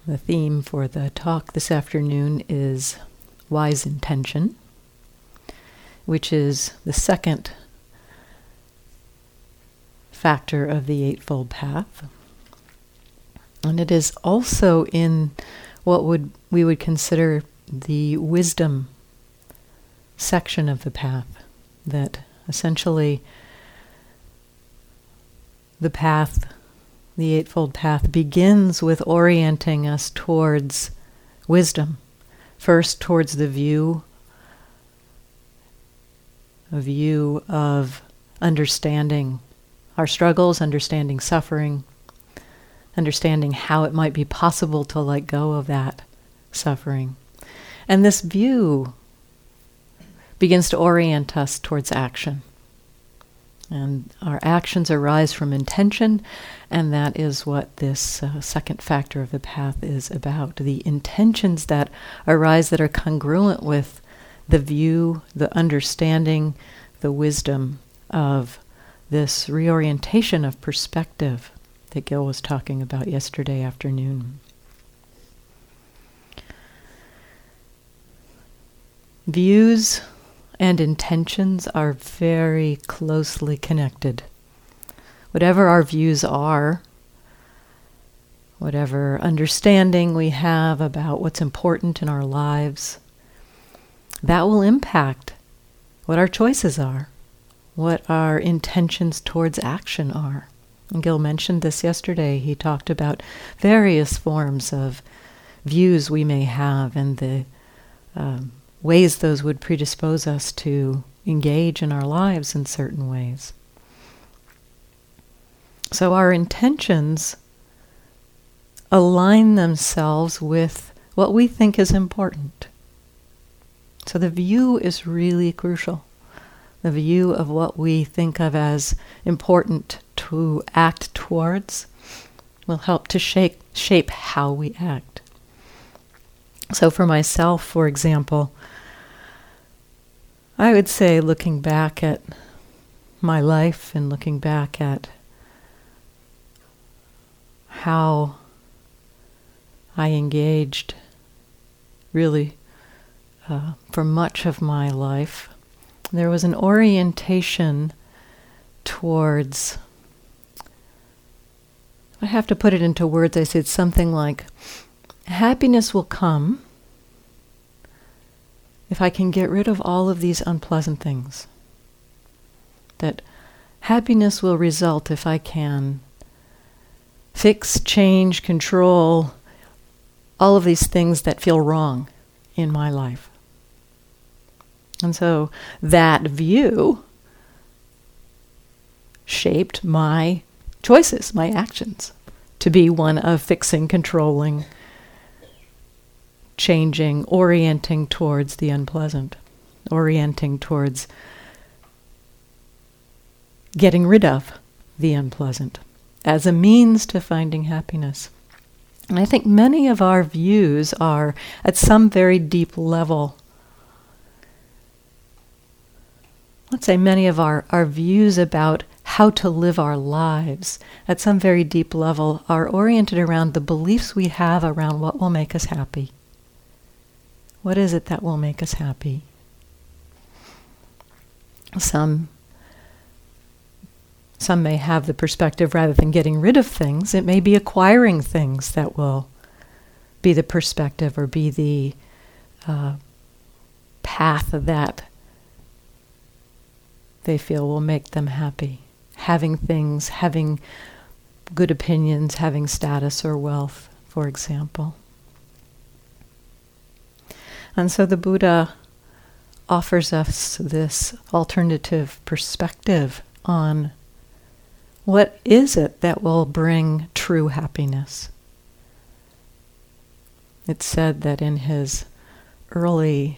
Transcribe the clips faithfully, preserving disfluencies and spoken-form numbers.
The theme for the talk this afternoon is wise intention, which is the second factor of the Eightfold Path. And it is also in what would we would consider the wisdom section of the path, that essentially the path, the Eightfold Path, begins with orienting us towards wisdom. First, towards the view, a view of understanding our struggles, understanding suffering, understanding how it might be possible to let go of that suffering. And this view begins to orient us towards action. And our actions arise from intention, and that is what this uh, second factor of the path is about. The intentions that arise that are congruent with the view, the understanding, the wisdom of this reorientation of perspective that Gil was talking about yesterday afternoon. Views and intentions are very closely connected. Whatever our views are, whatever understanding we have about what's important in our lives, that will impact what our choices are, what our intentions towards action are. And Gil mentioned this yesterday. He talked about various forms of views we may have and the um, ways those would predispose us to engage in our lives in certain ways. So our intentions align themselves with what we think is important. So the view is really crucial. The view of what we think of as important to act towards will help to shape, shape how we act. So for myself, for example, I would say, looking back at my life and looking back at how I engaged really uh, for much of my life, there was an orientation towards, I have to put it into words, I said something like, happiness will come if I can get rid of all of these unpleasant things. That happiness will result if I can fix, change, control all of these things that feel wrong in my life. And so that view shaped my choices, my actions, to be one of fixing, controlling, changing, orienting towards the unpleasant, orienting towards getting rid of the unpleasant as a means to finding happiness. And I think many of our views are, at some very deep level, let's say many of our, our views about how to live our lives, at some very deep level, are oriented around the beliefs we have around what will make us happy. What is it that will make us happy? Some, some may have the perspective, rather than getting rid of things, it may be acquiring things that will be the perspective or be the uh, path that they feel will make them happy. Having things, having good opinions, having status or wealth, for example. And so the Buddha offers us this alternative perspective on what is it that will bring true happiness. It's said that in his early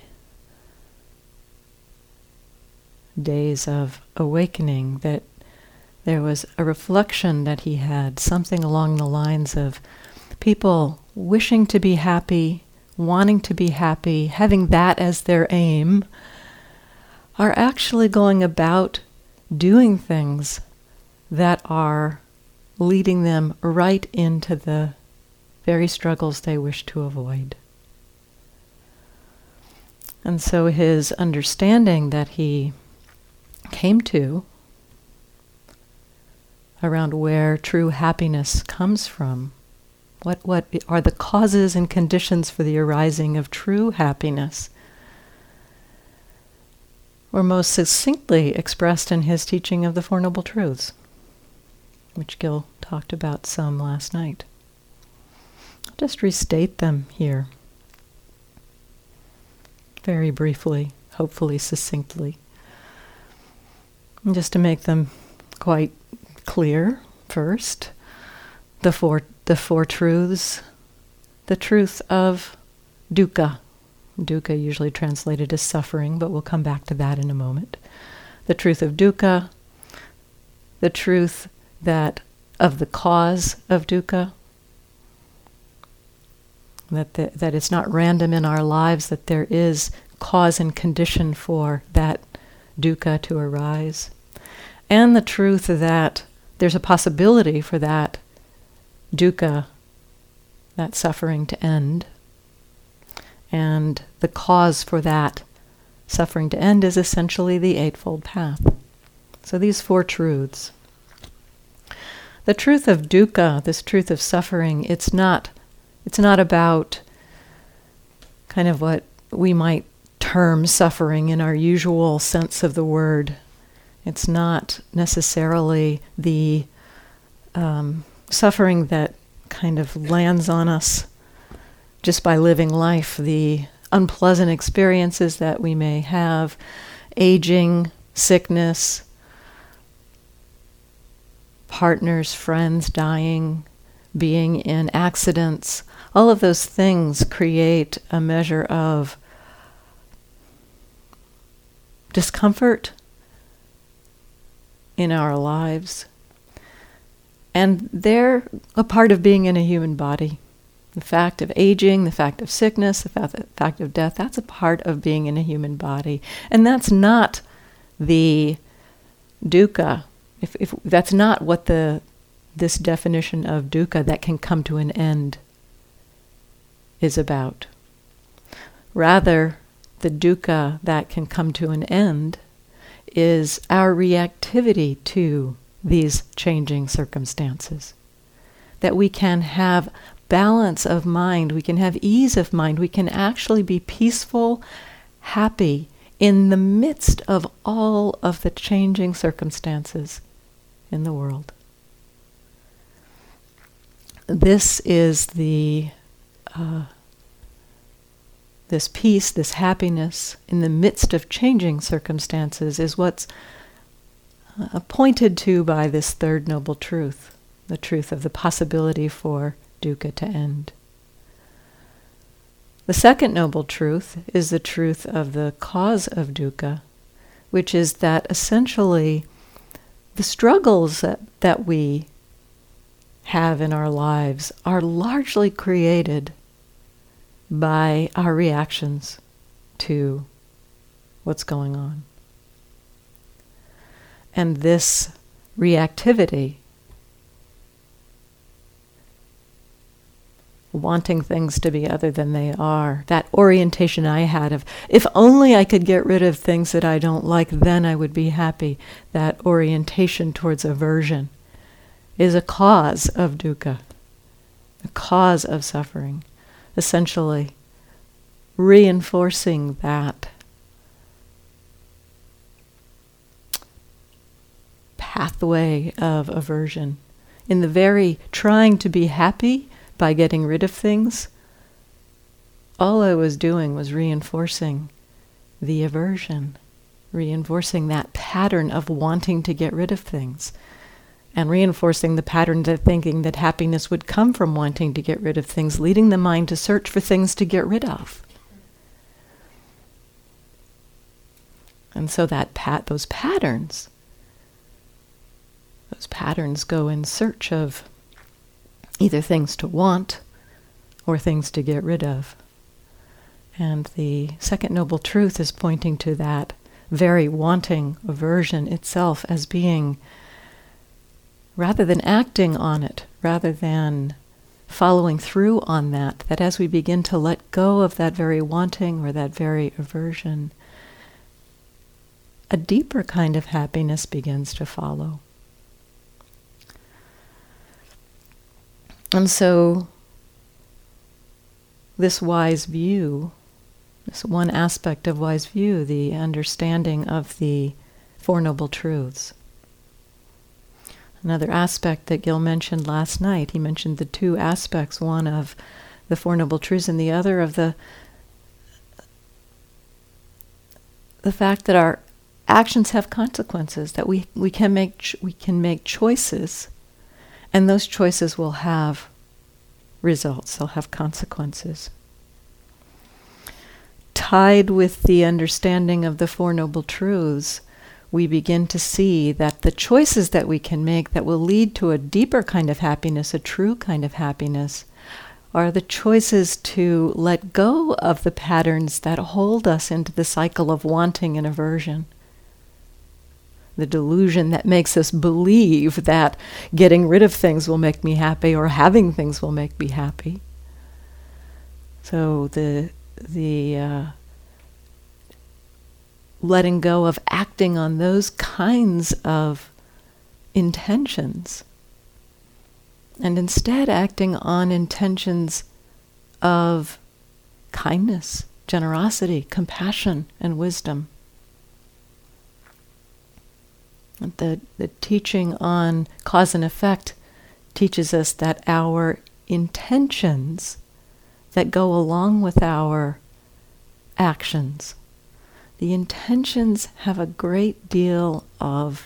days of awakening that there was a reflection that he had, something along the lines of people wishing to be happy, wanting to be happy, having that as their aim, are actually going about doing things that are leading them right into the very struggles they wish to avoid. And so his understanding that he came to around where true happiness comes from, what, what are the causes and conditions for the arising of true happiness, were most succinctly expressed in his teaching of the Four Noble Truths, which Gil talked about some last night. I'll just restate them here, very briefly, hopefully succinctly. And just to make them quite clear, first, the four the four truths, the truth of dukkha. Dukkha usually translated as suffering, but we'll come back to that in a moment. The truth of dukkha, the truth that of the cause of dukkha, that the, that it's not random in our lives, that there is cause and condition for that dukkha to arise, and the truth that there's a possibility for that dukkha, that suffering, to end. And the cause for that suffering to end is essentially the Eightfold Path. So these four truths. The truth of dukkha, this truth of suffering, it's not, it's not about kind of what we might term suffering in our usual sense of the word. It's not necessarily the um, suffering that kind of lands on us just by living life, the unpleasant experiences that we may have, aging, sickness, partners, friends dying, being in accidents. All of those things create a measure of discomfort in our lives. And they're a part of being in a human body. The fact of aging, the fact of sickness, the fact, the fact of death, that's a part of being in a human body. And that's not the dukkha. If, if that's not what the this definition of dukkha that can come to an end is about. Rather, the dukkha that can come to an end is our reactivity to these changing circumstances. That we can have balance of mind, we can have ease of mind, we can actually be peaceful, happy in the midst of all of the changing circumstances in the world. This is the, uh, this peace, this happiness in the midst of changing circumstances is what's uh, pointed to by this third noble truth, the truth of the possibility for dukkha to end. The second noble truth is the truth of the cause of dukkha, which is that essentially the struggles that, that we have in our lives are largely created by our reactions to what's going on. And this reactivity, wanting things to be other than they are, that orientation I had of, if only I could get rid of things that I don't like, then I would be happy, that orientation towards aversion is a cause of dukkha, a cause of suffering, essentially reinforcing that pathway of aversion. In the very trying to be happy by getting rid of things, all I was doing was reinforcing the aversion, reinforcing that pattern of wanting to get rid of things, and reinforcing the pattern of thinking that happiness would come from wanting to get rid of things, leading the mind to search for things to get rid of. And so that pat those patterns, those patterns go in search of either things to want or things to get rid of. And the second noble truth is pointing to that very wanting aversion itself as being, rather than acting on it, rather than following through on that, that as we begin to let go of that very wanting or that very aversion, a deeper kind of happiness begins to follow. And so this wise view, this one aspect of wise view, the understanding of the Four Noble Truths. Another aspect that Gil mentioned last night, he mentioned the two aspects, one of the Four Noble Truths and the other of the the fact that our actions have consequences, that we, we can make ch- we can make choices, and those choices will have results, they'll have consequences. Tied with the understanding of the Four Noble Truths, we begin to see that the choices that we can make that will lead to a deeper kind of happiness, a true kind of happiness, are the choices to let go of the patterns that hold us into the cycle of wanting and aversion. The delusion that makes us believe that getting rid of things will make me happy or having things will make me happy. So the the uh, letting go of acting on those kinds of intentions, and instead acting on intentions of kindness, generosity, compassion, and wisdom. The, the teaching on cause and effect teaches us that our intentions that go along with our actions, the intentions have a great deal of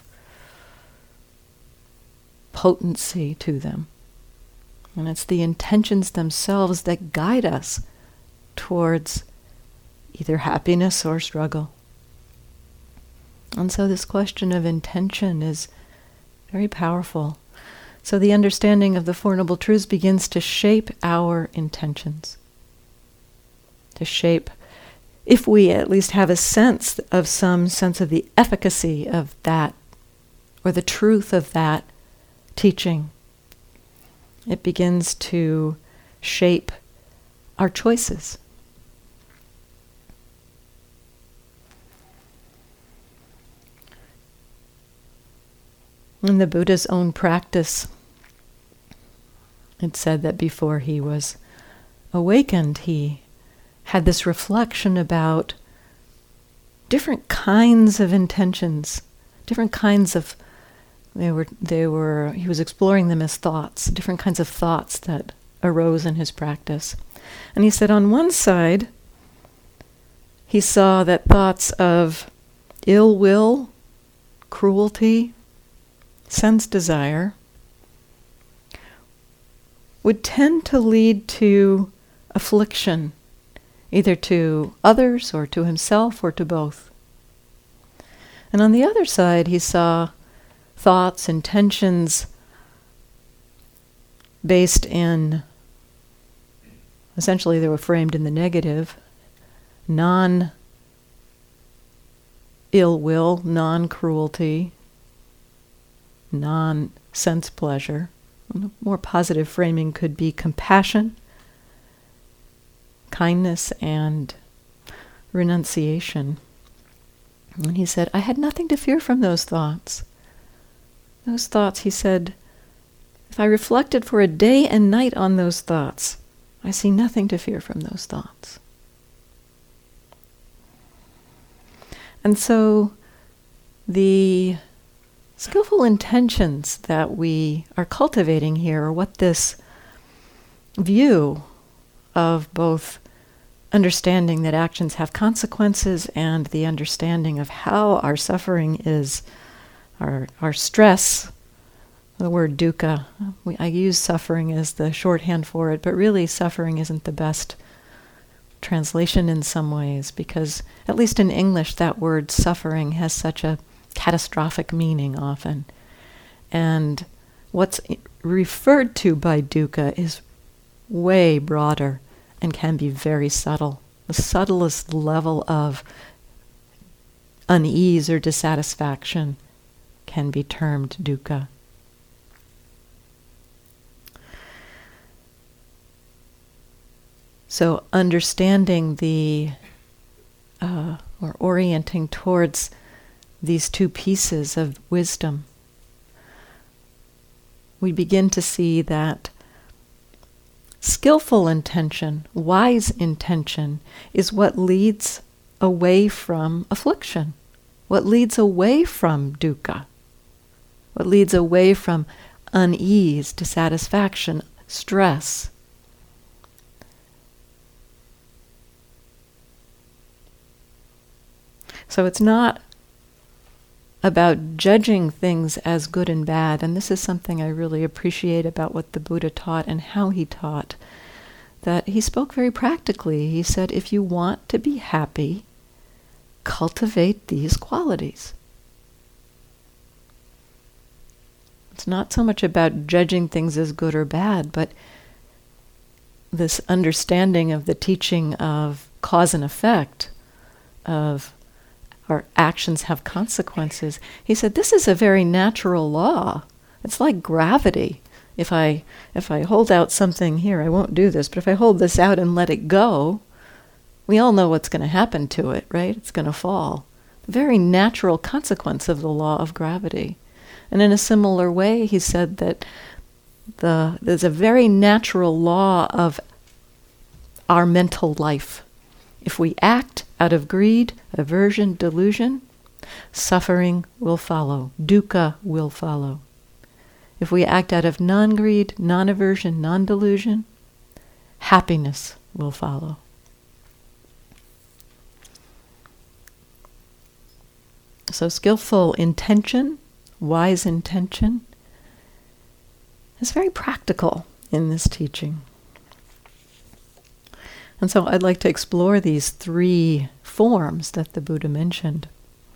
potency to them. And it's the intentions themselves that guide us towards either happiness or struggle. And so this question of intention is very powerful. So the understanding of the Four Noble Truths begins to shape our intentions. To shape, if we at least have a sense of some sense of the efficacy of that, or the truth of that teaching, it begins to shape our choices. In the Buddha's own practice, it said that before he was awakened, he had this reflection about different kinds of intentions, different kinds of, they were, they were, he was exploring them as thoughts, different kinds of thoughts that arose in his practice. And he said on one side, he saw that thoughts of ill will, cruelty, sense desire would tend to lead to affliction, either to others or to himself or to both. And on the other side, he saw thoughts, intentions based in, essentially they were framed in the negative, non-ill will, non-cruelty, non-sense pleasure. A more positive framing could be compassion, kindness, and renunciation. And he said, I had nothing to fear from those thoughts. Those thoughts, he said, if I reflected for a day and night on those thoughts, I see nothing to fear from those thoughts. And so the skillful intentions that we are cultivating here are what this view of both understanding that actions have consequences and the understanding of how our suffering is, our our stress, the word dukkha, we, I use suffering as the shorthand for it, but really suffering isn't the best translation in some ways, because at least in English that word suffering has such a catastrophic meaning often. And what's referred to by dukkha is way broader and can be very subtle. The subtlest level of unease or dissatisfaction can be termed dukkha. So understanding the, uh, or orienting towards these two pieces of wisdom, we begin to see that skillful intention, wise intention, is what leads away from affliction, what leads away from dukkha, what leads away from unease, dissatisfaction, stress. So it's not about judging things as good and bad, and this is something I really appreciate about what the Buddha taught and how he taught, that he spoke very practically. He said, if you want to be happy, cultivate these qualities. It's not so much about judging things as good or bad, but this understanding of the teaching of cause and effect, of our actions have consequences. He said, this is a very natural law. It's like gravity. If I if I hold out something here, I won't do this, but if I hold this out and let it go, we all know what's going to happen to it, right? It's going to fall. A very natural consequence of the law of gravity. And in a similar way, he said that the there's a very natural law of our mental life. If we act out of greed, aversion, delusion, suffering will follow. Dukkha will follow. If we act out of non-greed, non-aversion, non-delusion, happiness will follow. So skillful intention, wise intention, is very practical in this teaching. And so I'd like to explore these three forms that the Buddha mentioned.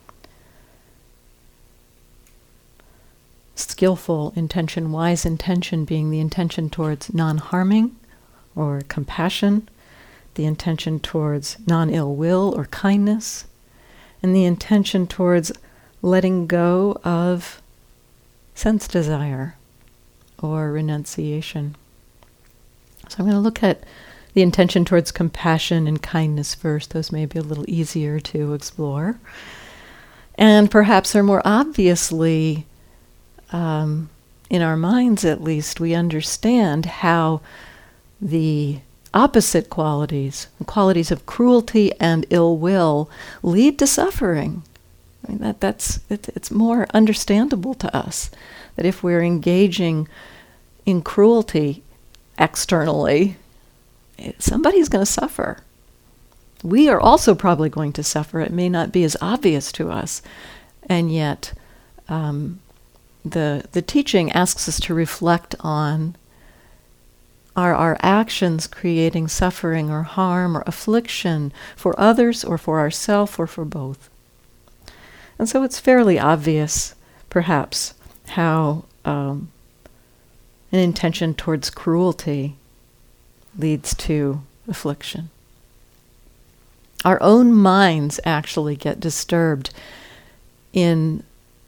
Skillful intention, wise intention being the intention towards non-harming or compassion, the intention towards non-ill will or kindness, and the intention towards letting go of sense desire or renunciation. So I'm going to look at the intention towards compassion and kindness first. Those may be a little easier to explore. And perhaps are more obviously, um, in our minds at least, we understand how the opposite qualities, the qualities of cruelty and ill will, lead to suffering. I mean, that, that's it, it's more understandable to us that if we're engaging in cruelty externally, somebody's going to suffer. We are also probably going to suffer. It may not be as obvious to us, and yet um, the the teaching asks us to reflect on, are our actions creating suffering or harm or affliction for others or for ourselves or for both? And so it's fairly obvious, perhaps, how um, an intention towards cruelty leads to affliction. Our own minds actually get disturbed in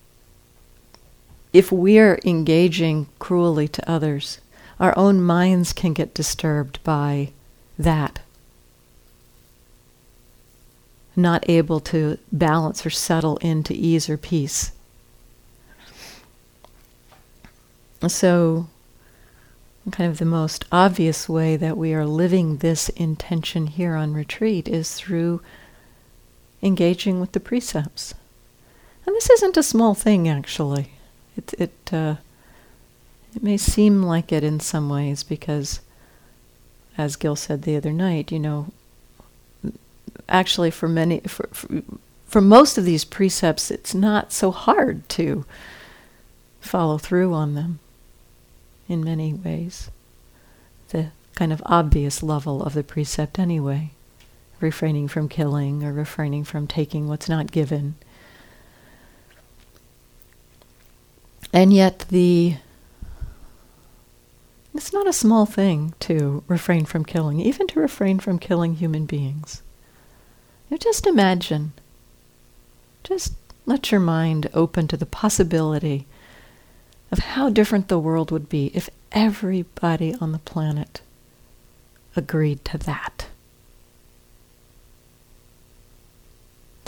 if we're engaging cruelly to others. Our own minds can get disturbed by that, not able to balance or settle into ease or peace. So kind of the most obvious way that we are living this intention here on retreat is through engaging with the precepts. And this isn't a small thing, actually. It it uh, it may seem like it in some ways because, as Gil said the other night, you know, actually for many, for, for, for most of these precepts, it's not so hard to follow through on them. In many ways, the kind of obvious level of the precept anyway, refraining from killing or refraining from taking what's not given. And yet the it's not a small thing to refrain from killing, even to refrain from killing human beings. You know, just imagine, just let your mind open to the possibility of how different the world would be if everybody on the planet agreed to that.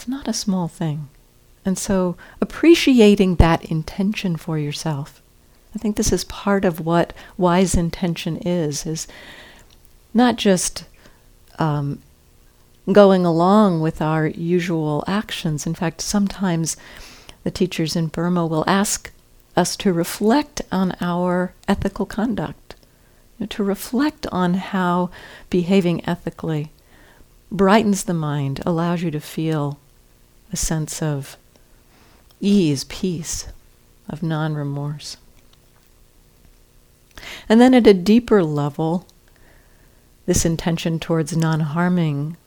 It's not a small thing. And so appreciating that intention for yourself. I think this is part of what wise intention is, is not just um, going along with our usual actions. In fact, sometimes the teachers in Burma will ask us to reflect on our ethical conduct, you know, to reflect on how behaving ethically brightens the mind, allows you to feel a sense of ease, peace, of non-remorse. And then at a deeper level, this intention towards non-harming,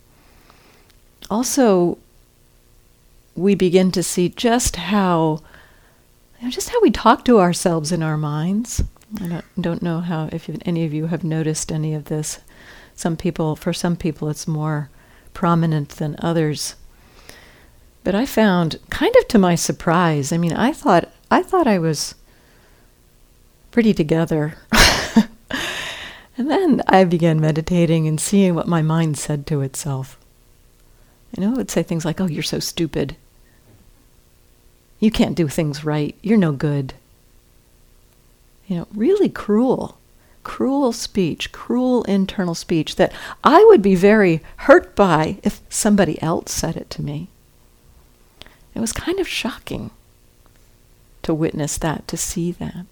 also we begin to see just how, you know, just how we talk to ourselves in our minds. I don't, don't know how, if you, any of you have noticed any of this. Some people, for some people it's more prominent than others. But I found, kind of to my surprise, I mean, I thought I thought I was pretty together. And then I began meditating and seeing what my mind said to itself. You know, it would say things like, "Oh, you're so stupid. You can't do things right. You're no good." You know, really cruel, cruel speech, cruel internal speech that I would be very hurt by if somebody else said it to me. It was kind of shocking to witness that, to see that.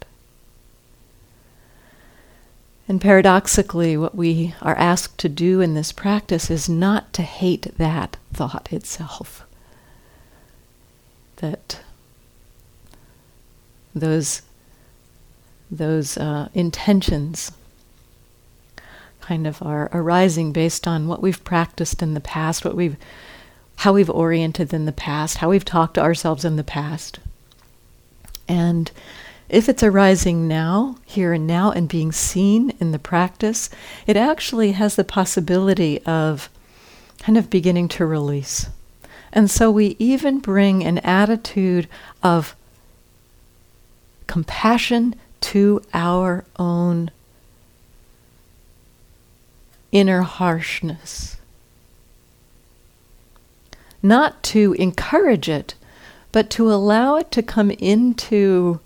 And paradoxically, what we are asked to do in this practice is not to hate that thought itself. That those, those uh, intentions kind of are arising based on what we've practiced in the past, what we've how we've oriented in the past, how we've talked to ourselves in the past. And if it's arising now, here and now, and being seen in the practice, it actually has the possibility of kind of beginning to release. And so we even bring an attitude of compassion to our own inner harshness. Not to encourage it, but to allow it to come into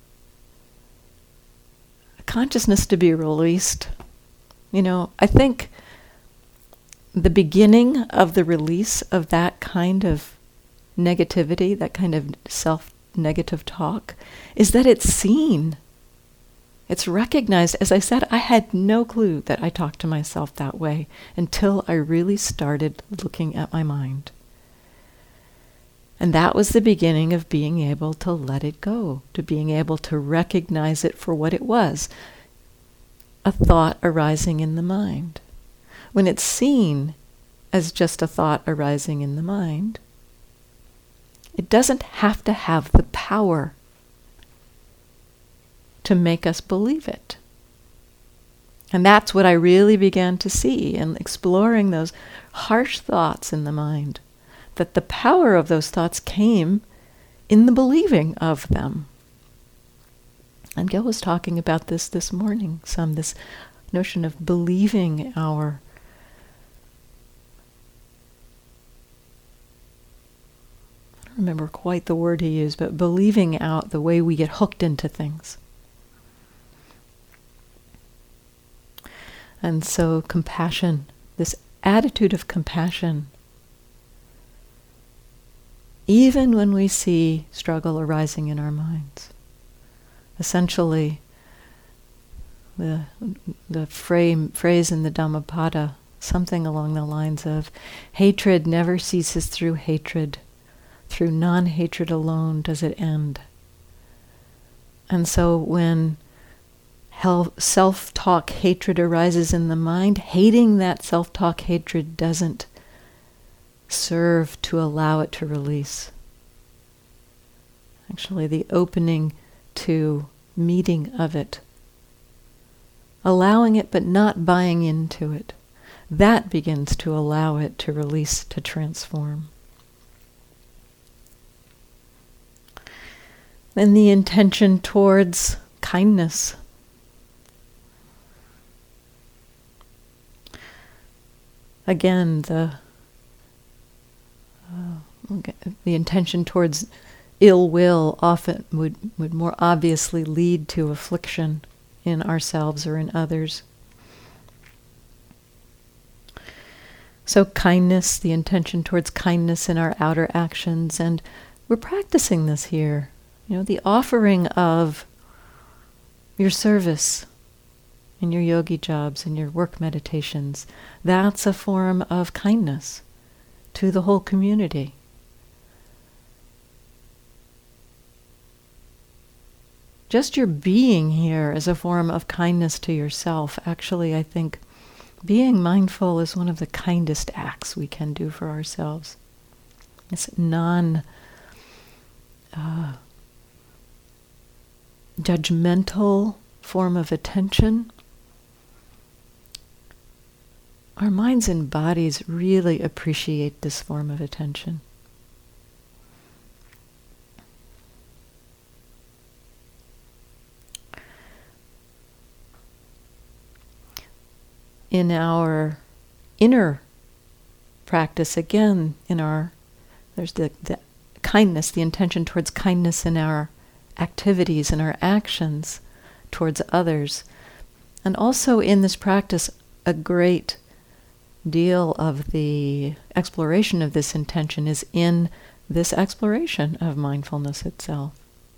consciousness, to be released. You know, I think the beginning of the release of that kind of negativity, that kind of self-negative talk, is that it's seen. It's recognized. As I said, I had no clue that I talked to myself that way until I really started looking at my mind. And that was the beginning of being able to let it go, to being able to recognize it for what it was, a thought arising in the mind. When it's seen as just a thought arising in the mind, it doesn't have to have the power to make us believe it. And that's what I really began to see in exploring those harsh thoughts in the mind. That the power of those thoughts came in the believing of them. And Gil was talking about this this morning, some, this notion of believing our I don't remember quite the word he used, but believing out the way we get hooked into things. And so compassion, this attitude of compassion, even when we see struggle arising in our minds. Essentially, the the frame, phrase in the Dhammapada, something along the lines of, hatred never ceases through hatred. Through non-hatred alone does it end. And so when hel- self-talk hatred arises in the mind, hating that self-talk hatred doesn't serve to allow it to release. Actually, the opening to meeting of it, allowing it but not buying into it, that begins to allow it to release, to transform. Then the intention towards kindness. Again, the Uh, Okay. The intention towards ill will often would, would more obviously lead to affliction in ourselves or in others. So kindness, the intention towards kindness in our outer actions, and we're practicing this here. You know, the offering of your service in your yogi jobs and your work meditations, that's a form of kindness to the whole community. Just your being here is a form of kindness to yourself. Actually, I think being mindful is one of the kindest acts we can do for ourselves. This non uh, judgmental form of attention. Our minds and bodies really appreciate this form of attention. In our inner practice, again, in our, there's the, the kindness, the intention towards kindness in our activities and our actions towards others. And also in this practice, a great deal of the exploration of this intention is in this exploration of mindfulness itself.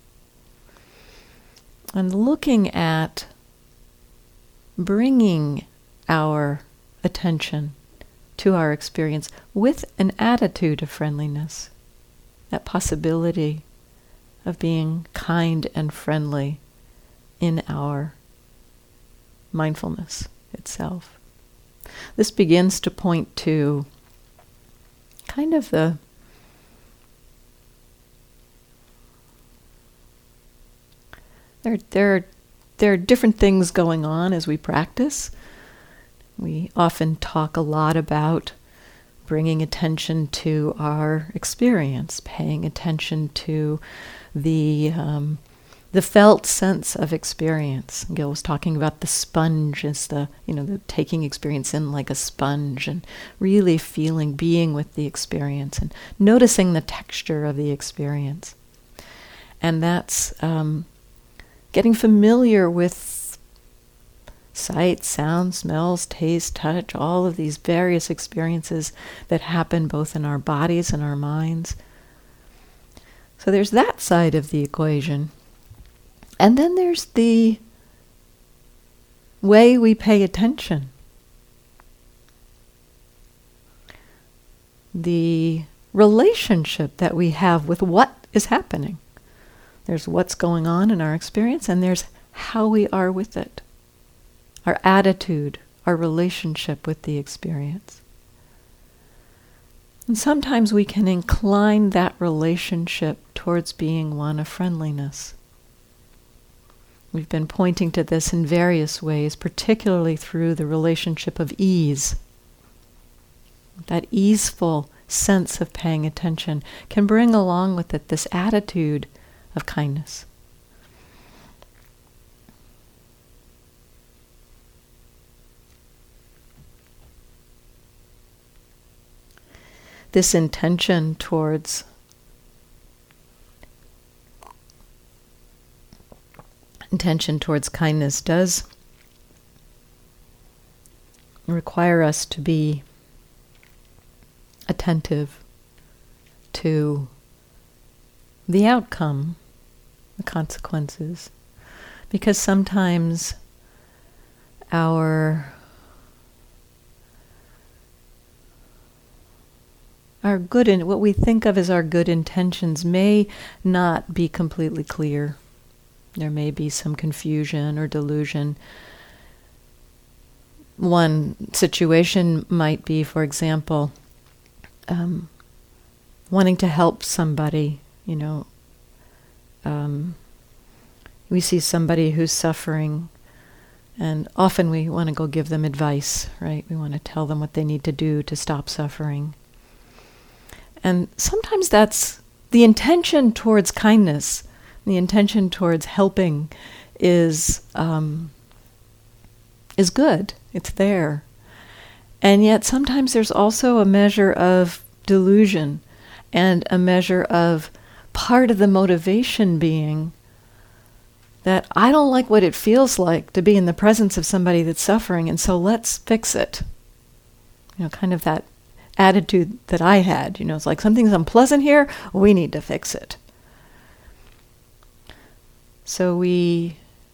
And looking at bringing our attention to our experience with an attitude of friendliness, that possibility of being kind and friendly in our mindfulness itself. This begins to point to kind of the there there there are different things going on as we practice. We often talk a lot about bringing attention to our experience, paying attention to the um, the felt sense of experience. Gil was talking about the sponge as the, you know, the taking experience in like a sponge and really feeling, being with the experience and noticing the texture of the experience. And that's um, getting familiar with sight, sound, smells, taste, touch, all of these various experiences that happen both in our bodies and our minds. So there's that side of the equation. And then there's the way we pay attention. The relationship that we have with what is happening. There's what's going on in our experience, and there's how we are with it. Our attitude, our relationship with the experience. And sometimes we can incline that relationship towards being one of friendliness. We've been pointing to this in various ways, particularly through the relationship of ease. That easeful sense of paying attention can bring along with it this attitude of kindness. This intention towards intention towards kindness does require us to be attentive to the outcome, the consequences, because sometimes our Our good in what we think of as our good intentions may not be completely clear. There may be some confusion or delusion. One situation might be, for example, um, wanting to help somebody. You know, um, we see somebody who's suffering, and often we want to go give them advice, right? We want to tell them what they need to do to stop suffering. And sometimes that's the intention towards kindness, the intention towards helping is um, is good. It's there. And yet sometimes there's also a measure of delusion and a measure of part of the motivation being that I don't like what it feels like to be in the presence of somebody that's suffering, and so let's fix it. You know, kind of that attitude that I had. You know, it's like something's unpleasant here, we need to fix it. So we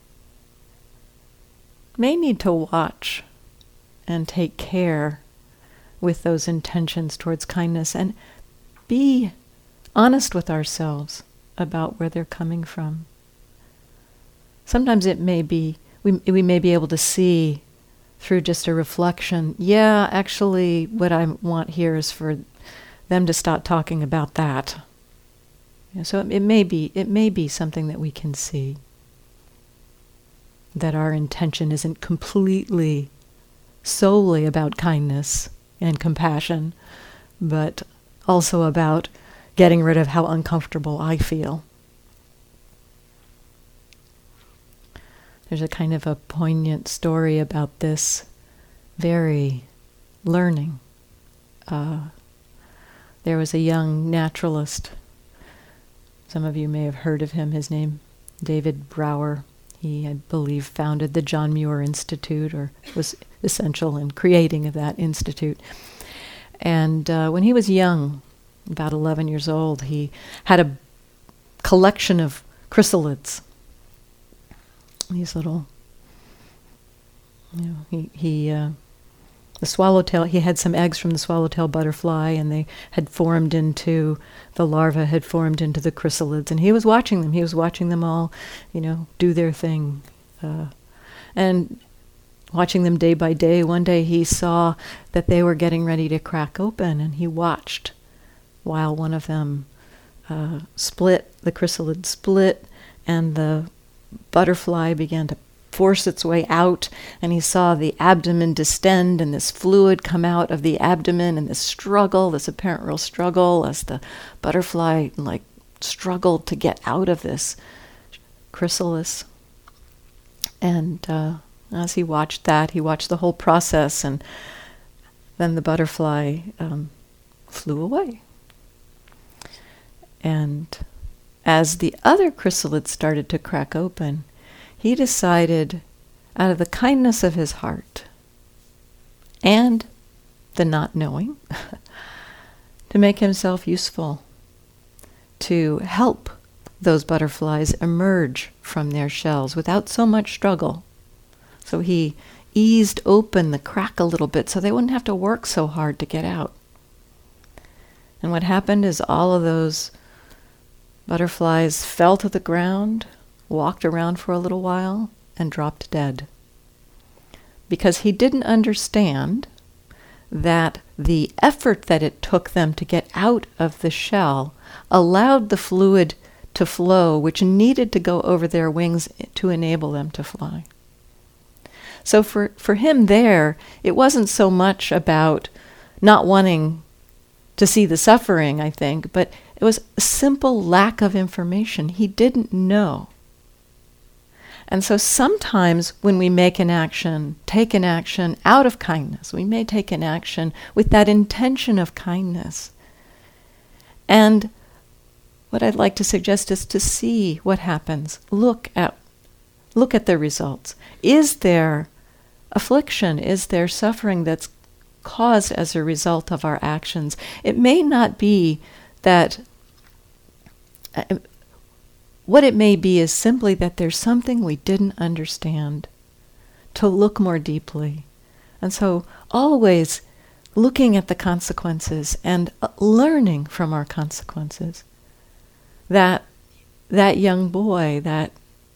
may need to watch and take care with those intentions towards kindness and be honest with ourselves about where they're coming from. Sometimes it may be, we, we may be able to see through just a reflection, yeah, actually what I want here is for them to stop talking about that. You know, so it, it may be, it may be something that we can see, that our intention isn't completely, solely about kindness and compassion, but also about getting rid of how uncomfortable I feel. There's a kind of a poignant story about this very learning. Uh, there was a young naturalist. Some of you may have heard of him. His name, David Brower. He, I believe, founded the John Muir Institute, or was essential in creating of that institute. And uh, when he was young, about eleven years old, he had a collection of chrysalids. These little, you know, he, he uh, the swallowtail, he had some eggs from the swallowtail butterfly, and they had formed into, the larva had formed into the chrysalids, and he was watching them. He was watching them all, you know, do their thing. Uh, and watching them day by day, one day he saw that they were getting ready to crack open, and he watched while one of them uh, split, the chrysalid split, and the butterfly began to force its way out, and he saw the abdomen distend and this fluid come out of the abdomen, and this struggle, this apparent real struggle as the butterfly like struggled to get out of this chrysalis. And uh, as he watched that, he watched the whole process, and then the butterfly um, flew away. And as the other chrysalid started to crack open, he decided, out of the kindness of his heart and the not knowing, to make himself useful, to help those butterflies emerge from their shells without so much struggle. So he eased open the crack a little bit so they wouldn't have to work so hard to get out. And what happened is all of those butterflies fell to the ground, walked around for a little while, and dropped dead. Because he didn't understand that the effort that it took them to get out of the shell allowed the fluid to flow, which needed to go over their wings to enable them to fly. So for, for him there, it wasn't so much about not wanting to see the suffering, I think, but it was a simple lack of information. He didn't know. And so sometimes when we make an action, take an action out of kindness, we may take an action with that intention of kindness. And what I'd like to suggest is to see what happens. Look at, look at the results. Is there affliction? Is there suffering that's caused as a result of our actions? It may not be that, uh, what it may be is simply that there's something we didn't understand, to look more deeply. And so always looking at the consequences and uh, learning from our consequences. That that young boy, that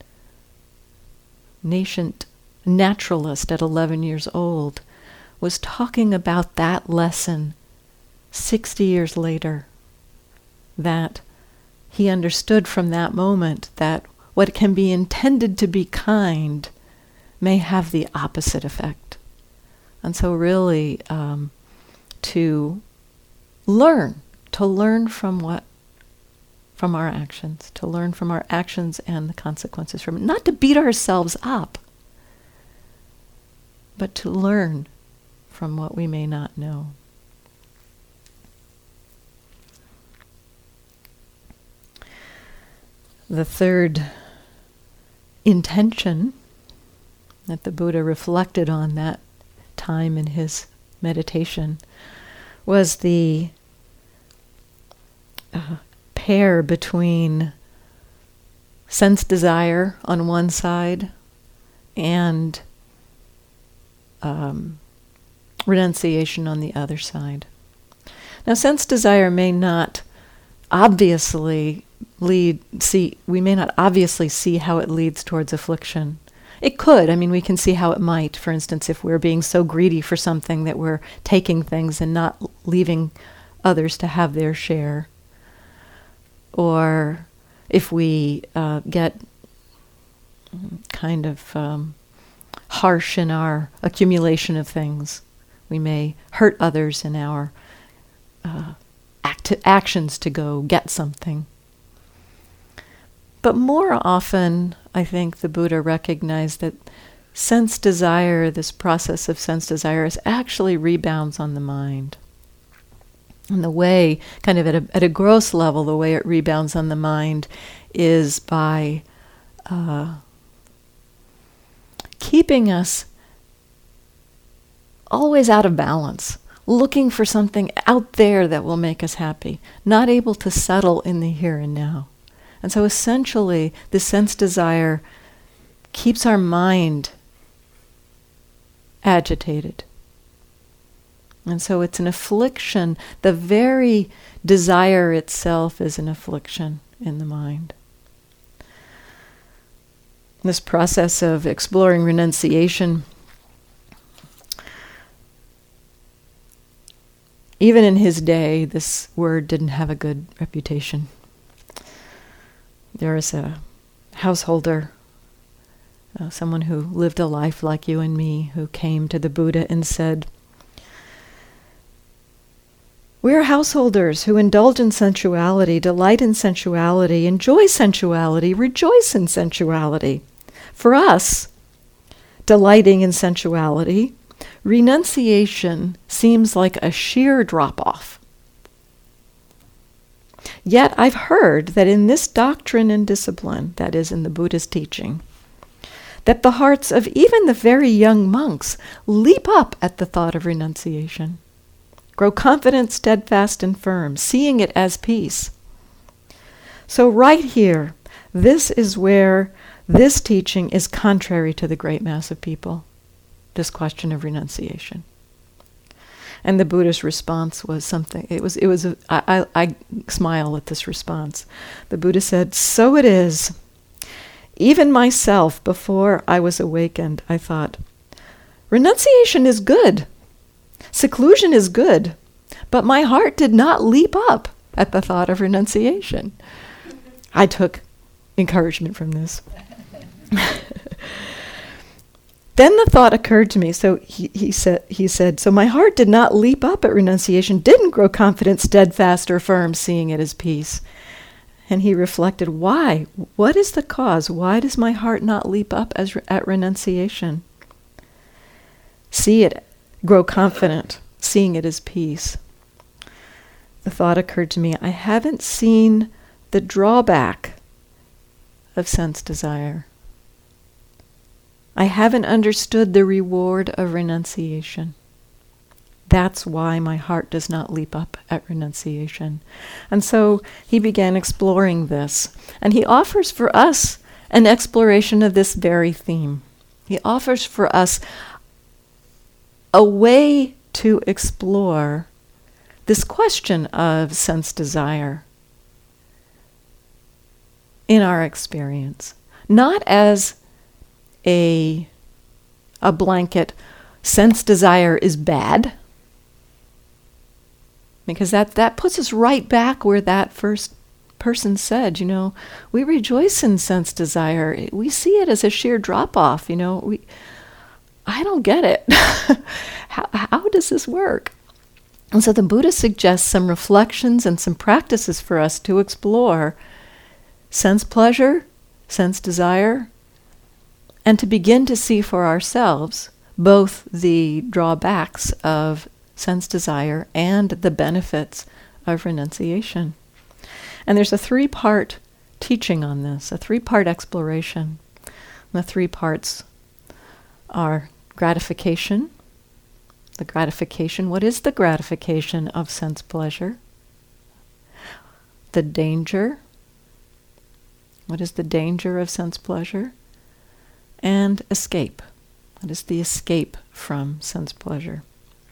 nascent naturalist at eleven years old, was talking about that lesson sixty years later, that he understood from that moment that what can be intended to be kind may have the opposite effect. And so really um, to learn, to learn from what, from our actions, to learn from our actions and the consequences from it. Not to beat ourselves up, but to learn from what we may not know. The third intention that the Buddha reflected on that time in his meditation was the uh, pair between sense desire on one side and um, renunciation on the other side. Now, sense desire may not obviously lead, see, we may not obviously see how it leads towards affliction. It could. I mean, we can see how it might. For instance, if we're being so greedy for something that we're taking things and not leaving others to have their share. Or if we uh, get kind of um, harsh in our accumulation of things, we may hurt others in our uh, act- actions to go get something. But more often, I think the Buddha recognized that sense desire, this process of sense desire, is actually rebounds on the mind. And the way, kind of at a, at a gross level, the way it rebounds on the mind is by uh, keeping us always out of balance, looking for something out there that will make us happy, not able to settle in the here and now. And so essentially, the sense desire keeps our mind agitated. And so it's an affliction. The very desire itself is an affliction in the mind. This process of exploring renunciation, even in his day, this word didn't have a good reputation. There is a householder, uh, someone who lived a life like you and me, who came to the Buddha and said, "We are householders who indulge in sensuality, delight in sensuality, enjoy sensuality, rejoice in sensuality. For us, delighting in sensuality, renunciation seems like a sheer drop-off. Yet I've heard that in this doctrine and discipline, that is, in the Buddha's teaching, that the hearts of even the very young monks leap up at the thought of renunciation, grow confident, steadfast, and firm, seeing it as peace. So right here, this is where this teaching is contrary to the great mass of people, this question of renunciation." And the Buddha's response was something, it was, it was, a, I, I, I smile at this response. The Buddha said, "So it is. Even myself, before I was awakened, I thought, renunciation is good. Seclusion is good. But my heart did not leap up at the thought of renunciation." I took encouragement from this. Then the thought occurred to me. So he, he said, he said, "So my heart did not leap up at renunciation, didn't grow confident, steadfast, or firm, seeing it as peace." And he reflected, why? What is the cause? Why does my heart not leap up as re- at renunciation? See it, grow confident, seeing it as peace. The thought occurred to me, I haven't seen the drawback of sense desire. I haven't understood the reward of renunciation. That's why my heart does not leap up at renunciation. And so he began exploring this. And he offers for us an exploration of this very theme. He offers for us a way to explore this question of sense desire in our experience. Not as a, a blanket, sense desire is bad, because that, that puts us right back where that first person said, you know, we rejoice in sense desire. We see it as a sheer drop-off, you know. We, I don't get it. how, how does this work? And so the Buddha suggests some reflections and some practices for us to explore sense pleasure, sense desire, and to begin to see for ourselves both the drawbacks of sense desire and the benefits of renunciation. And there's a three-part teaching on this, a three-part exploration. The three parts are gratification. The gratification, what is the gratification of sense pleasure? The danger, what is the danger of sense pleasure? And escape, what is the escape from sense pleasure?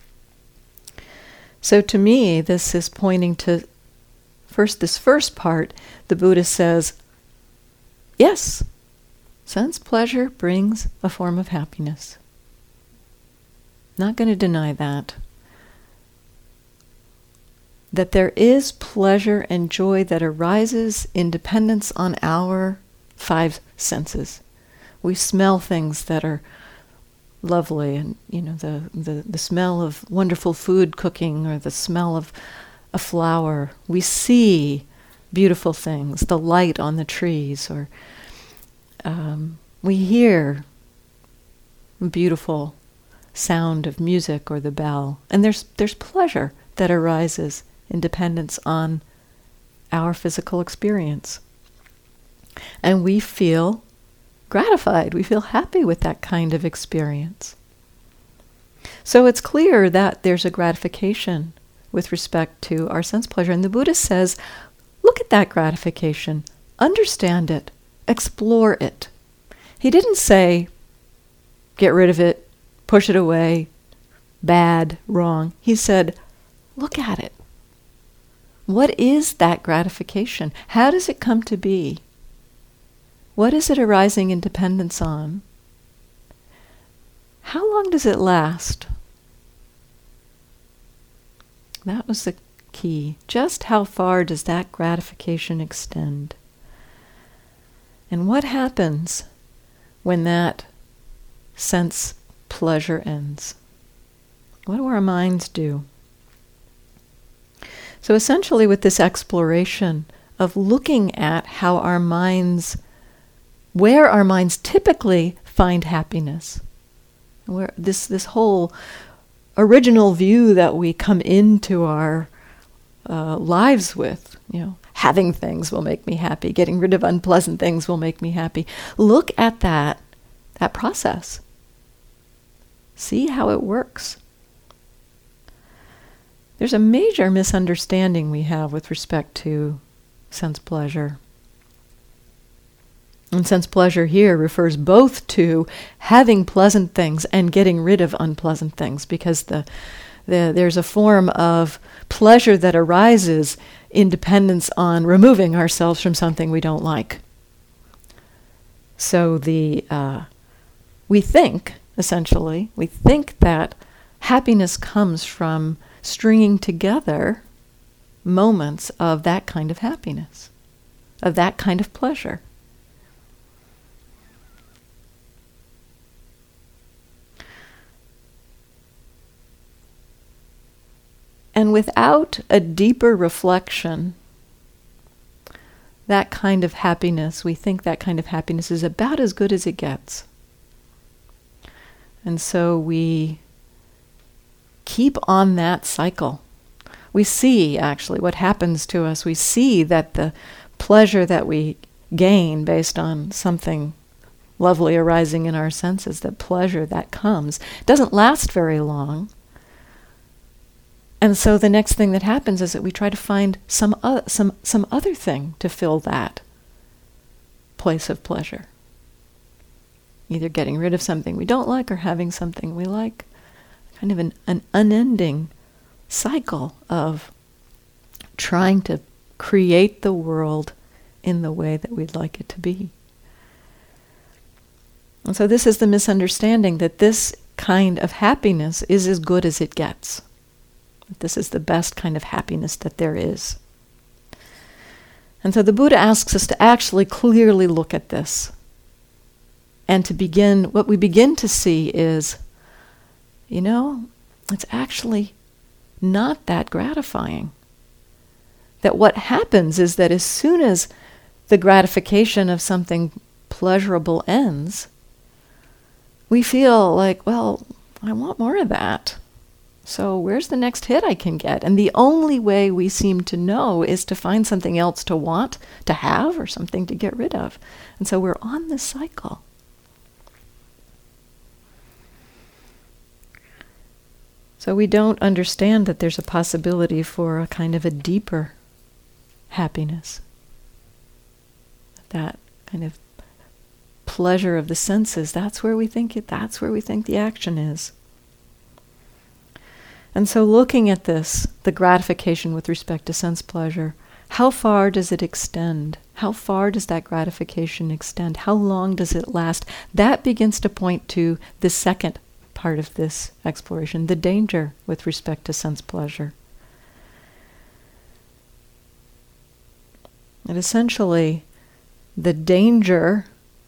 So to me, this is pointing to, first, this first part, the Buddha says, yes, sense pleasure brings a form of happiness. Not going to deny that. That there is pleasure and joy that arises in dependence on our five senses. We smell things that are lovely, and you know, the, the, the smell of wonderful food cooking, or the smell of a flower. We see beautiful things, the light on the trees, or um, we hear beautiful sound of music or the bell. And there's there's pleasure that arises in dependence on our physical experience. And we feel gratified. We feel happy with that kind of experience. So it's clear that there's a gratification with respect to our sense pleasure. And the Buddha says, look at that gratification, understand it, explore it. He didn't say, get rid of it, push it away, bad, wrong. He said, look at it. What is that gratification? How does it come to be? What is it arising in dependence on? How long does it last? That was the key. Just how far does that gratification extend? And what happens when that sense pleasure ends? What do our minds do? So essentially, with this exploration of looking at how our minds, where our minds typically find happiness, where this this whole original view that we come into our uh, lives with, you know, having things will make me happy, getting rid of unpleasant things will make me happy. Look at that that process. See how it works. There's a major misunderstanding we have with respect to sense pleasure. And sense pleasure here refers both to having pleasant things and getting rid of unpleasant things, because the, the there's a form of pleasure that arises in dependence on removing ourselves from something we don't like. So the uh, we think, essentially, we think that happiness comes from stringing together moments of that kind of happiness, of that kind of pleasure. And without a deeper reflection, that kind of happiness, we think that kind of happiness is about as good as it gets. And so we keep on that cycle. We see, actually, what happens to us. We see that the pleasure that we gain based on something lovely arising in our senses, that pleasure that comes, doesn't last very long. And so the next thing that happens is that we try to find some uh, some some other thing to fill that place of pleasure. Either getting rid of something we don't like or having something we like. Kind of an, an unending cycle of trying to create the world in the way that we'd like it to be. And so this is the misunderstanding, that this kind of happiness is as good as it gets. That this is the best kind of happiness that there is. And so the Buddha asks us to actually clearly look at this. And to begin, what we begin to see is, you know, it's actually not that gratifying. That what happens is that as soon as the gratification of something pleasurable ends, we feel like, well, I want more of that. So where's the next hit I can get? And the only way we seem to know is to find something else to want, to have, or something to get rid of. And so we're on this cycle. So we don't understand that there's a possibility for a kind of a deeper happiness. That kind of pleasure of the senses, that's where we think it, that's where we think the action is. And so looking at this, the gratification with respect to sense pleasure, how far does it extend? How far does that gratification extend? How long does it last? That begins to point to the second part of this exploration, the danger with respect to sense pleasure. And essentially, the danger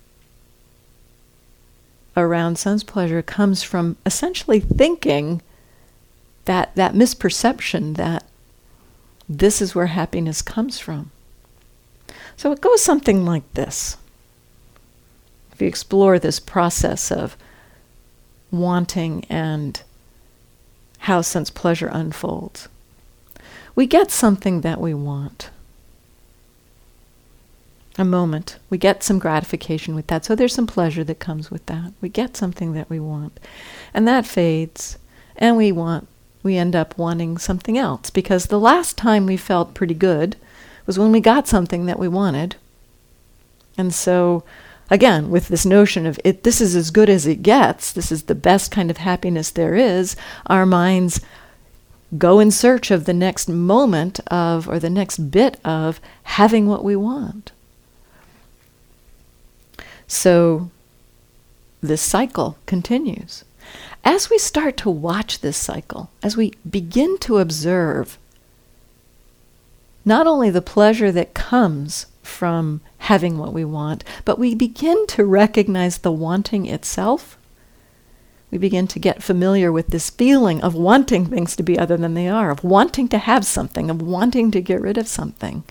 around sense pleasure comes from essentially thinking that that misperception that this is where happiness comes from. So it goes something like this. If you explore this process of wanting and how sense pleasure unfolds, we get something that we want. A moment. We get some gratification with that. So there's some pleasure that comes with that. We get something that we want. And that fades. And we want, we end up wanting something else. Because the last time we felt pretty good was when we got something that we wanted. And so, again, with this notion of it, this is as good as it gets, this is the best kind of happiness there is, our minds go in search of the next moment of, or the next bit of having what we want. So this cycle continues. As we start to watch this cycle, as we begin to observe not only the pleasure that comes from having what we want, but we begin to recognize the wanting itself. We begin to get familiar with this feeling of wanting things to be other than they are, of wanting to have something, of wanting to get rid of something.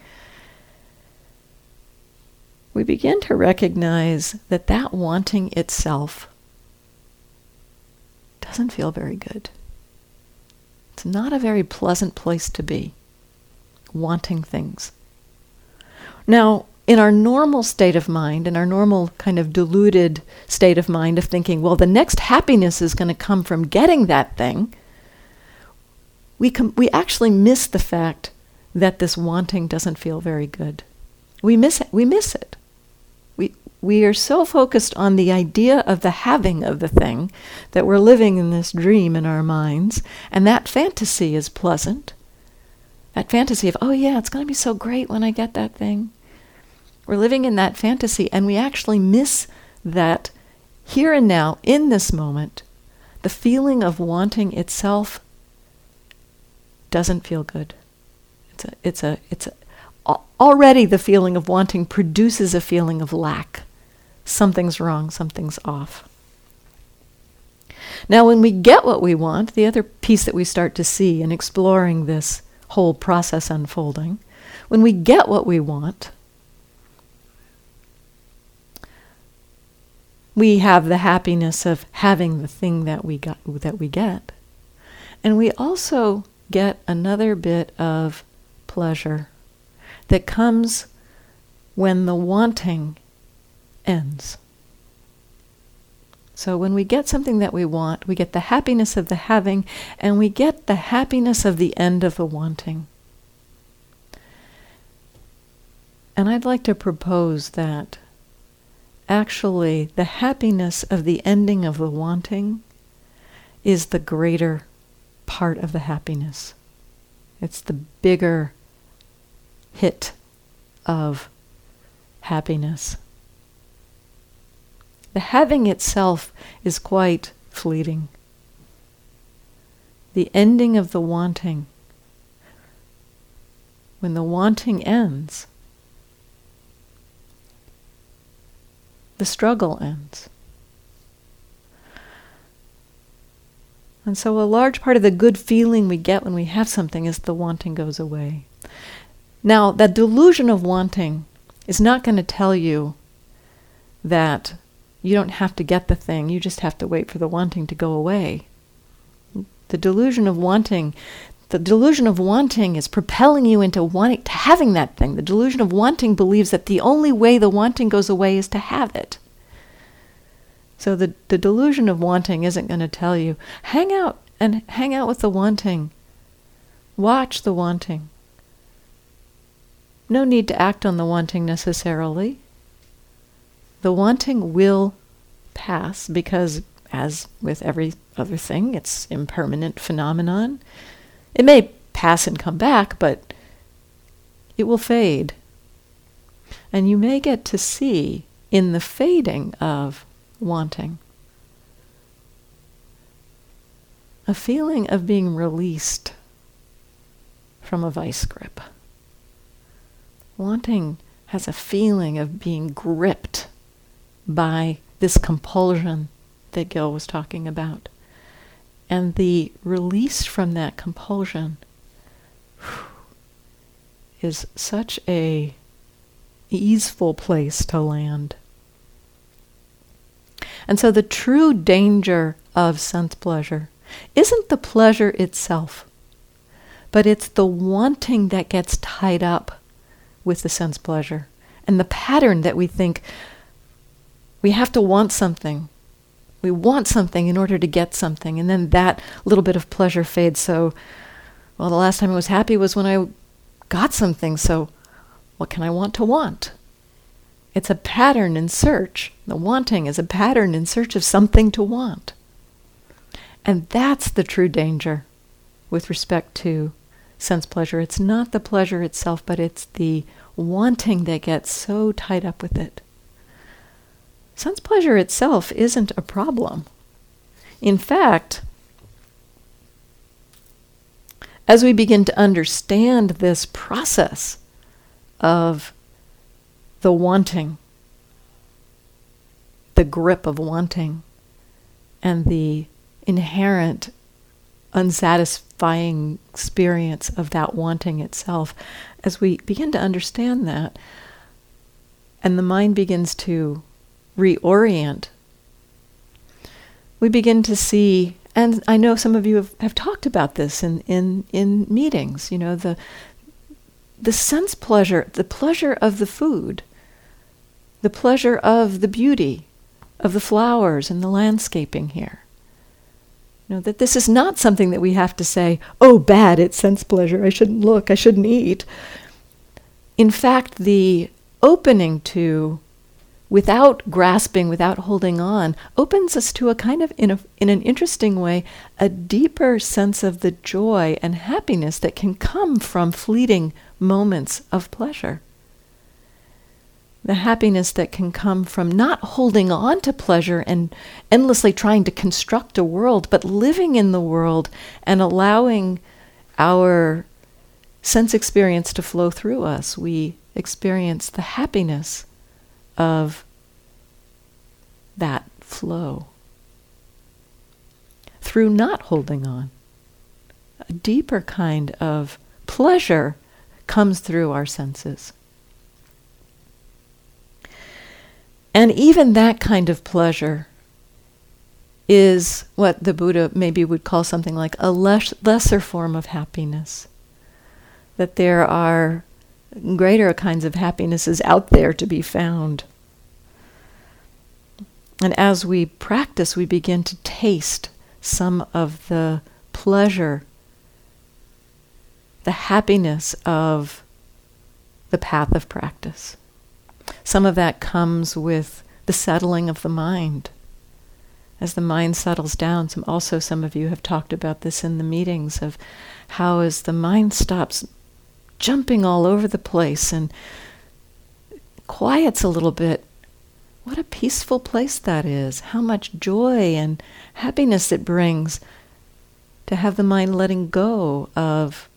We begin to recognize that that wanting itself doesn't feel very good. It's not a very pleasant place to be, wanting things. Now, in our normal state of mind, in our normal kind of deluded state of mind of thinking, well, the next happiness is going to come from getting that thing, we com- we actually miss the fact that this wanting doesn't feel very good. We miss it. We miss it. We we are so focused on the idea of the having of the thing that we're living in this dream in our minds, and that fantasy is pleasant. That fantasy of, oh yeah, it's going to be so great when I get that thing. We're living in that fantasy, and we actually miss that here and now, in this moment, the feeling of wanting itself doesn't feel good. It's a, it's a, it's a, already the feeling of wanting produces a feeling of lack. Something's wrong, something's off. Now, when we get what we want, the other piece that we start to see in exploring this whole process unfolding, when we get what we want, we have the happiness of having the thing that we got, that we get. And we also get another bit of pleasure that comes when the wanting ends. So when we get something that we want, we get the happiness of the having, and we get the happiness of the end of the wanting. And I'd like to propose that actually the happiness of the ending of the wanting is the greater part of the happiness. It's the bigger hit of happiness. The having itself is quite fleeting. The ending of the wanting, when the wanting ends, the struggle ends. And so a large part of the good feeling we get when we have something is the wanting goes away. Now, that delusion of wanting is not going to tell you that you don't have to get the thing, you just have to wait for the wanting to go away. The delusion of wanting, the delusion of wanting is propelling you into wanting, to having that thing. The delusion of wanting believes that the only way the wanting goes away is to have it. So the, the delusion of wanting isn't going to tell you, hang out and hang out with the wanting. Watch the wanting. No need to act on the wanting necessarily. The wanting will pass because, as with every other thing, it's impermanent phenomenon. It may pass and come back, but it will fade. And you may get to see in the fading of wanting a feeling of being released from a vice grip. Wanting has a feeling of being gripped by this compulsion that Gil was talking about. And the release from that compulsion whew, is such a easeful place to land. And so the true danger of sense pleasure isn't the pleasure itself, but it's the wanting that gets tied up with the sense pleasure, and the pattern that we think we have to want something. We want something in order to get something, and then that little bit of pleasure fades. So, well, the last time I was happy was when I got something, so what can I want to want? It's a pattern in search. The wanting is a pattern in search of something to want. And that's the true danger with respect to sense pleasure. It's not the pleasure itself, but it's the wanting that gets so tied up with it. Sense pleasure itself isn't a problem. In fact, as we begin to understand this process of the wanting, the grip of wanting, and the inherent unsatisfying experience of that wanting itself, as we begin to understand that, and the mind begins to reorient, we begin to see, and I know some of you have, have talked about this in, in, in meetings, you know, the the sense pleasure, the pleasure of the food, the pleasure of the beauty of the flowers and the landscaping here. You know, that this is not something that we have to say, oh, bad, it's sense pleasure, I shouldn't look, I shouldn't eat. In fact, the opening to, without grasping, without holding on, opens us to a kind of, in, a, in an interesting way, a deeper sense of the joy and happiness that can come from fleeting moments of pleasure. The happiness that can come from not holding on to pleasure and endlessly trying to construct a world, but living in the world and allowing our sense experience to flow through us. We experience the happiness of that flow through not holding on. A deeper kind of pleasure comes through our senses. And even that kind of pleasure is what the Buddha maybe would call something like a les- lesser form of happiness. That there are greater kinds of happinesses out there to be found. And as we practice, we begin to taste some of the pleasure, the happiness of the path of practice. Some of that comes with the settling of the mind. As the mind settles down, some also some of you have talked about this in the meetings, of how as the mind stops jumping all over the place and quiets a little bit, what a peaceful place that is. How much joy and happiness it brings to have the mind letting go of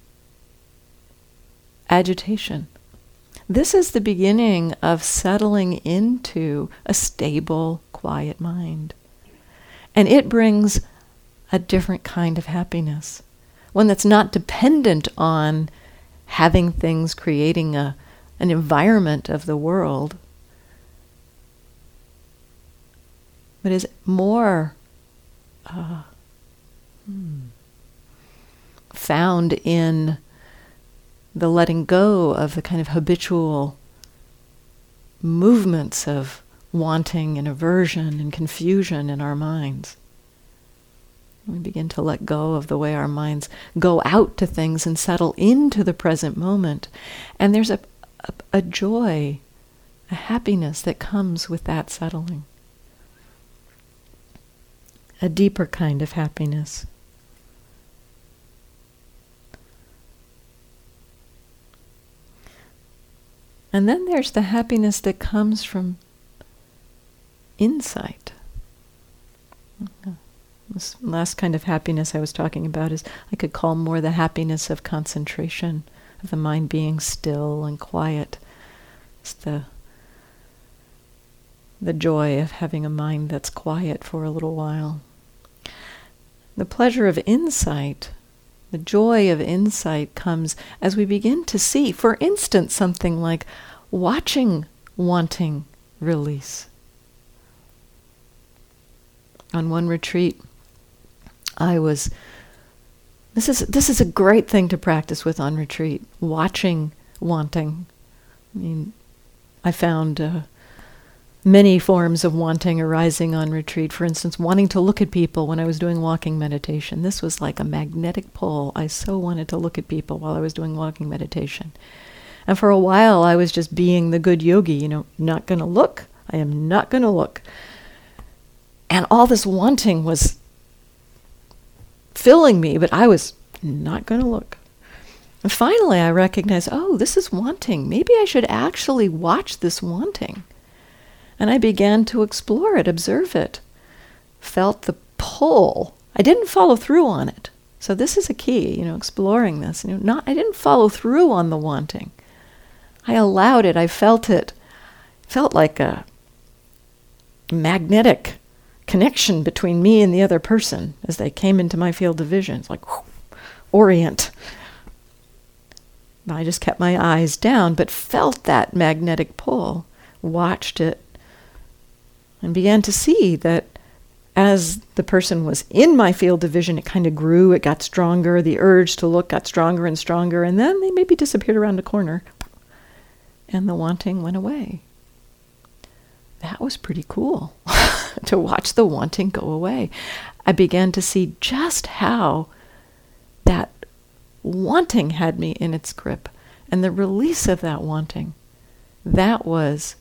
agitation. This is the beginning of settling into a stable, quiet mind. And it brings a different kind of happiness, one that's not dependent on having things, creating a, an environment of the world, but is more uh, Hmm. Found in the letting go of the kind of habitual movements of wanting and aversion and confusion in our minds. We begin to let go of the way our minds go out to things and settle into the present moment. And there's a, a, a joy, a happiness that comes with that settling. A deeper kind of happiness. And then there's the happiness that comes from insight. This last kind of happiness I was talking about is I could call more the happiness of concentration, of the mind being still and quiet. It's the the joy of having a mind that's quiet for a little while. The pleasure of insight, the joy of insight comes as we begin to see, for instance, something like watching wanting release. On one retreat, I was, this is this is a great thing to practice with on retreat, watching wanting. I mean, I found uh, many forms of wanting arising on retreat. For instance, wanting to look at people when I was doing walking meditation. This was like a magnetic pull. I so wanted to look at people while I was doing walking meditation. And for a while, I was just being the good yogi, you know, not going to look. I am not going to look. And all this wanting was filling me, but I was not going to look. And finally, I recognized, oh, this is wanting. Maybe I should actually watch this wanting. And I began to explore it, observe it. Felt the pull. I didn't follow through on it. So this is a key, you know, exploring this. You know, not I didn't follow through on the wanting. I allowed it. I felt it. Felt like a magnetic connection between me and the other person as they came into my field of vision. It's like, whoosh, orient. I just kept my eyes down, but felt that magnetic pull, watched it, and began to see that as the person was in my field of vision, it kind of grew, it got stronger, the urge to look got stronger and stronger, and then they maybe disappeared around a corner, and the wanting went away. That was pretty cool. To watch the wanting go away. I began to see just how that wanting had me in its grip, and the release of that wanting, that was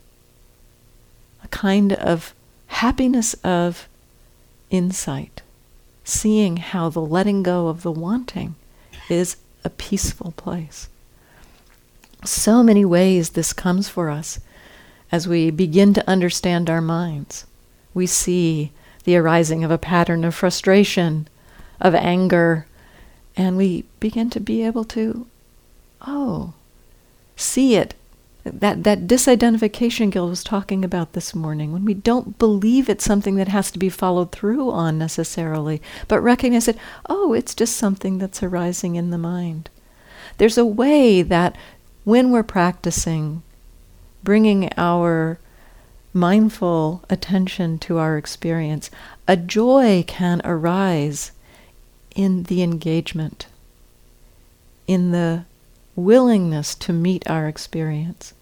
a kind of happiness of insight, seeing how the letting go of the wanting is a peaceful place. So many ways this comes for us as we begin to understand our minds. We see the arising of a pattern of frustration, of anger, and we begin to be able to, oh, see it. That that disidentification Gil was talking about this morning, when we don't believe it's something that has to be followed through on necessarily, but recognize that, oh, it's just something that's arising in the mind. There's a way that when we're practicing, bringing our mindful attention to our experience, a joy can arise in the engagement, in the willingness to meet our experience.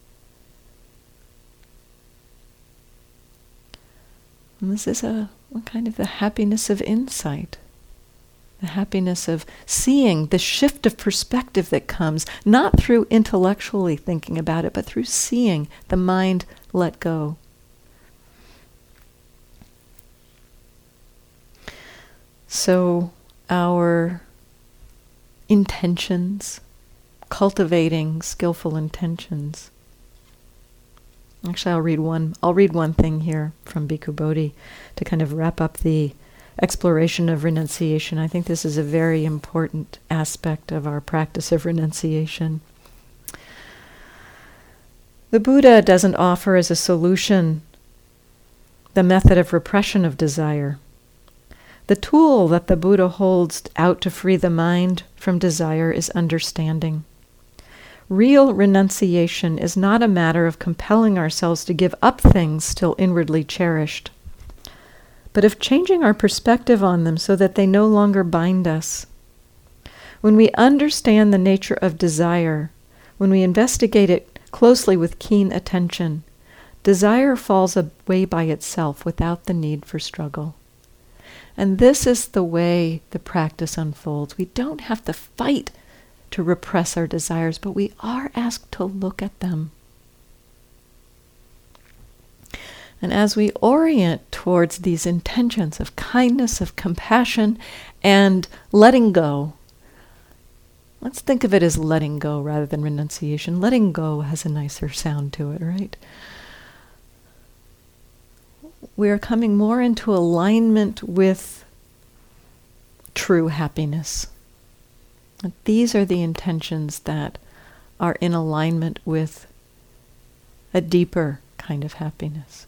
And this is a, a kind of the happiness of insight, the happiness of seeing the shift of perspective that comes, not through intellectually thinking about it, but through seeing the mind let go. So our intentions, cultivating skillful intentions. Actually, I'll read one. I'll read one thing here from Bhikkhu Bodhi to kind of wrap up the exploration of renunciation. I think this is a very important aspect of our practice of renunciation. The Buddha doesn't offer as a solution the method of repression of desire. The tool that the Buddha holds out to free the mind from desire is understanding. Real renunciation is not a matter of compelling ourselves to give up things still inwardly cherished, but of changing our perspective on them so that they no longer bind us. When we understand the nature of desire, when we investigate it closely with keen attention, desire falls away by itself without the need for struggle. And this is the way the practice unfolds. We don't have to fight to repress our desires, but we are asked to look at them. And as we orient towards these intentions of kindness, of compassion, and letting go, let's think of it as letting go rather than renunciation. Letting go has a nicer sound to it, right? We are coming more into alignment with true happiness. And these are the intentions that are in alignment with a deeper kind of happiness.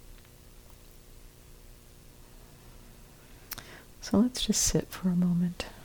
So let's just sit for a moment.